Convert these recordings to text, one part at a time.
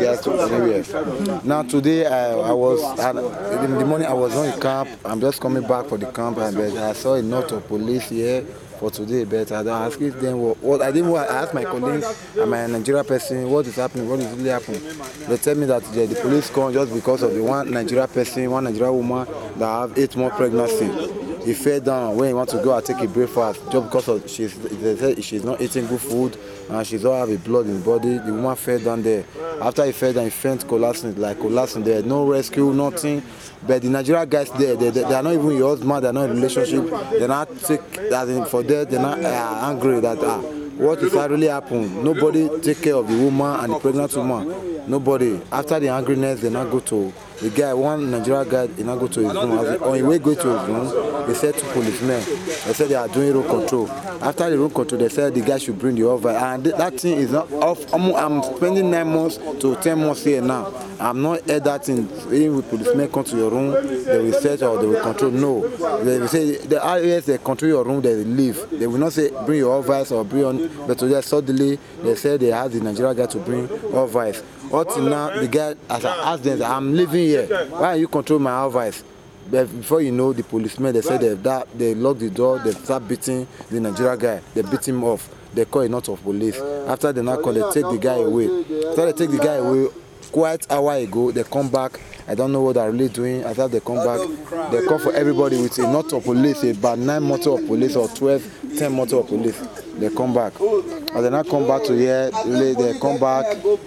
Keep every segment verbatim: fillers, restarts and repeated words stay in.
guys to anywhere. Now today I, I was I, in the morning I was on the camp. I'm just coming back for the camp, and but I saw a lot of police here for today. But I don't ask them what, what I didn't. I asked my colleagues and my Nigeria person what is happening, what is really happening. They tell me that the, the police come just because of the one Nigeria person, one Nigeria woman that have eight month pregnancy. He fell down when he want to go and take a breakfast just because of she's they said she's not eating good food and she's all have a blood in the body. The woman fell down there. After he fell down, he faint collapsing, like collapsing there. No rescue, nothing. But the Nigerian guys there, they, they, they are not even your husband, they are not in a relationship. They're not sick, as in for that, they're not uh, angry that uh, what if that really happened? Nobody take care of the woman and the pregnant woman. Nobody. After the angriness, they not go to the guy. One Nigerian guy, he not go to his room. On his way go to his room, they said two policemen. They said they are doing road control. After the road control, they said the guy should bring the over. And that thing is not off. I'm, I'm spending nine months to ten months here now. I'm not heard that thing. Even with policemen come to your room, they will search or they will control. No, they will say the R A S they control your room. They will leave. They will not say bring your over or bring on. But today suddenly they said they had the Nigerian guy to bring over. Until now, the guy, as I asked them, I'm living here. Why are you controlling my advice? But before you know, the policemen, they said they, that, they locked the door, they start beating the Nigerian guy. They beat him off. They call a lot of police. After they not call, they take the guy away. After they take the guy away, quite a while ago, they come back. I don't know what they're really doing. After they come back, they call for everybody with a lot of police, about nine motor of police or twelve, ten motor of police. They come back. And they not come back to here, they come back,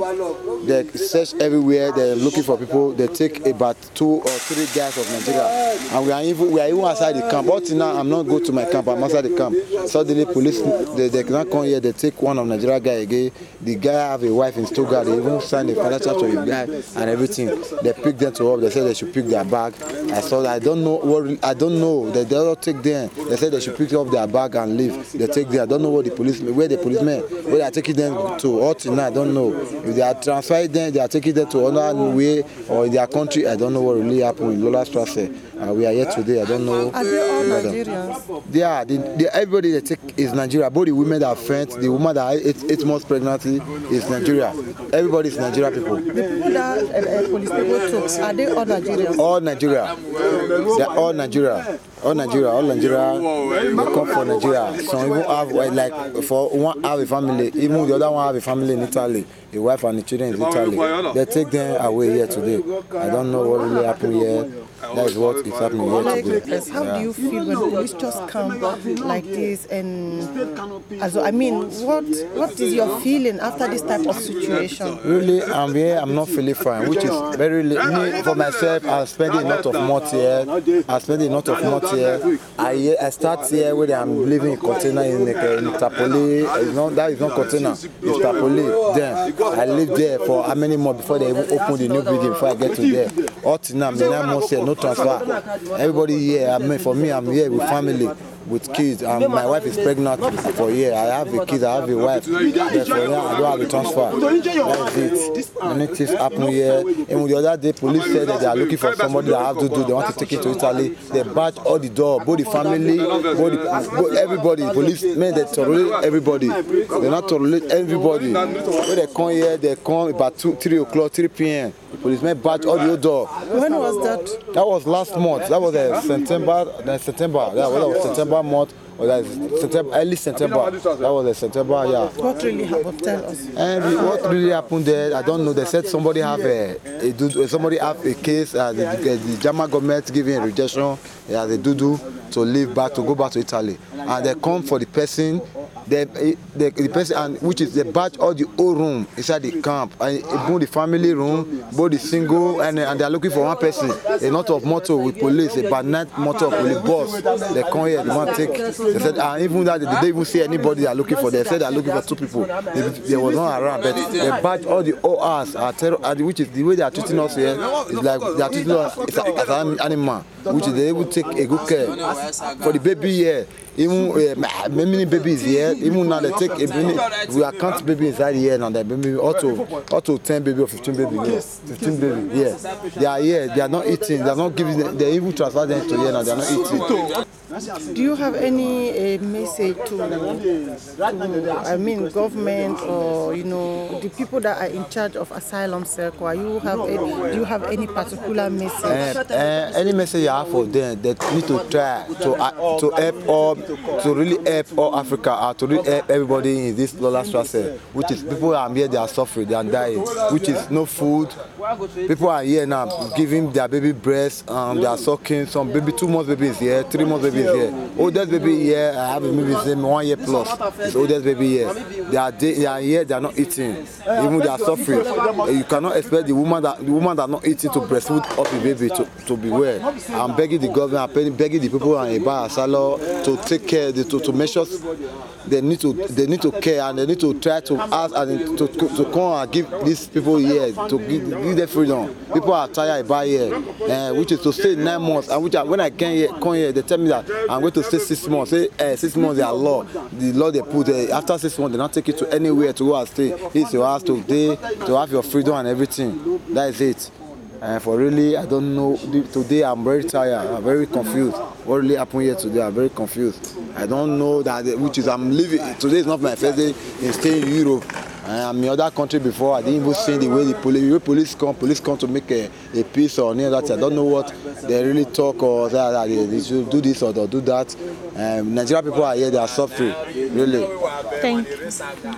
they search everywhere, they're looking for people, they take about two or three guys of Nigeria. And we are even we are even outside the camp. But now I'm not going to my camp, I'm outside the camp. Suddenly police they, they cannot come here, they take one of Nigeria guy again. The guy have a wife in Stuttgart, they even signed a financial to the guy and everything. They pick them to up, they said they should pick their bag. I saw that I don't know what I don't know. They they don't take them. They said they should pick up their bag and leave. They take them. I don't know what the police where the policemen where they are taking them to or tonight, I don't know. If they are transferring them, they are taking them to another way or in their country. I don't know what really happened in Lola Strasse. Uh, we are here today. I don't know. Are they all Nigerians? Yeah, they, they, everybody they take is Nigeria. Both the women that are faint, the woman that has eight, eight months pregnancy is Nigeria. Everybody is Nigeria people. The people that uh, uh, police people took, are they all Nigerians? All Nigeria. They are all Nigeria. All Nigeria. All Nigeria. They come from Nigeria. Some even have like for one have a family. Even the other one have a family in Italy. A wife and the children in Italy. They take them away here today. I don't know what really happened here. That is what is happening here today. How yeah. do you feel when police just come like this? And also, I mean, what what is your feeling after this type of situation? Really, I'm here. I'm not feeling fine, which is very me for myself. I'm spending a lot of months here. I'm spending a lot of months here. I I start here where I'm living in container in, in Tapoli. It's not, that is not container. It's Tapoli. Then I live there for how many months before they even open the new building before I get to there. Up to now, I'm nine months here, no transfer. Everybody here, I mean, for me, I'm here with family, with kids. Um, my wife is pregnant for a year. I have a kid, I have a wife. Yes, for now, I don't have a transfer. That's it. Many things happen here. And the other day, police said that they are looking for somebody that have to do. They want to take it to Italy. They badge all the door, both the family, both, the, both everybody. Police, men, they tolerate everybody. They not tolerate everybody. When they come here, they come about two, three o'clock, three p m The policemen badge all the door. When was that? That was last month. That was uh, September. Uh, September. That was, that was September month. Or that is September, early September. That was uh, September. Yeah. What really happened? Tell us. And what really happened there? I don't know. They said somebody have a, a somebody have a case. Uh, the, the, the German government giving a rejection. Yeah, they do do to leave back to go back to Italy, and they come for the person. The, the, the person and which is the batch all the whole room inside the camp and both the family room, both the single and, and they are looking for one person. A lot of motor with police, a bad night motor with the boss. They come here, they want to take. They said and even that they didn't even see anybody they are looking for. They said they are looking for two people. They, they were not around, but they batch all the O Rs are terror, which is the way they are treating us here. It's like they are treating us as an animal, which is they able to take a good care for the baby here. Even uh, many babies here, even now they take a minute, we account baby inside here now, they baby auto, auto ten baby or fifteen baby, yes, fifteen baby, yes. They are here, they are not eating, they are not giving, them, they even transfer them to here now, they are not eating. Do you have any uh, message to, to, I mean, government or you know the people that are in charge of Asylum Circle? You have a, do you have any particular message? Uh, uh, any message I have for them? They need to try to uh, to help all, to really help all Africa, uh, to really help everybody in this lawless struggle, which is people are here, they are suffering, they are dying, which is no food. People are here now giving their baby breast, um, they are sucking. Some baby, two months baby is here, three months baby is here. Oldest baby here, I have a baby same one year plus. It's oldest baby here. They are they are here, they are not eating. Even they are suffering. You cannot expect the woman that the woman that not eating to breastfeed up the baby to, to be well. I'm begging the government, I'm begging the people in Eba Asalo to take care, to to make sure they need to they need to care and they need to try to ask and to to, to come and give these people here to give, give them freedom. People are tired by here, uh, which is to stay nine months. And which I, when I came here, come here, they tell me that I'm going to stay six months. Say uh, six months, they are law. The law they put uh, after six months, they not take you to anywhere to go and stay. It's your house today to have your freedom and everything. That is it. And for really, I don't know. Today I'm very tired. I'm very confused. What really happened here today? I'm very confused. I don't know that, which is I'm living. Today is not my first day in staying in Europe. I'm in other country before. I didn't even see the way the police, the way police come, police come to make a, a peace or any other thing. I don't know what they really talk or that they, they should do this or do that. Um, Nigerian people are here, they are suffering, really. Thank you.